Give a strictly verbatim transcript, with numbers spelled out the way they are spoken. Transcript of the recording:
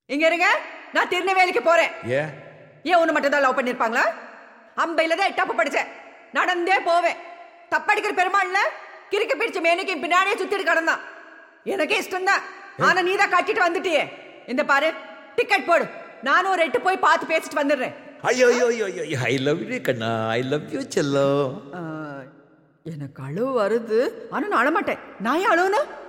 இங்க இருங்க, நான் திருநெல்வேலிக்கு போறேன். ஏன் ஏன் ஒண்ணு மட்டும் தான் லவ் பண்ணிருப்பாங்களா? அம்பையில தான் எட்டாப்பு படிச்சேன், நடந்தே போவேன். தப்படிக்கிற பெருமாள்ல கிறுக்கு பிடிச்ச மேனிக்கு பின்னாடியே சுத்திட்டு கிடந்தான். எனக்கே இஷ்டம் தான், ஆனா நீ தான் கட்டிட்டு வந்துட்டியே. இந்த பாரு, டிக்கெட் போடு, நானும் ஒரு எட்டு போய் பார்த்து பேசிட்டு வந்துடுறேன். ஐயோ ஐயோ ஐயோ ஐயோ ஐ லவ் யூ கண்ணா, ஐ லவ் யூ செல்லம். எனக்கு அழுவு வருது, ஆனா நான் அழமாட்டேன். நான் ஏன் அழுவணும்?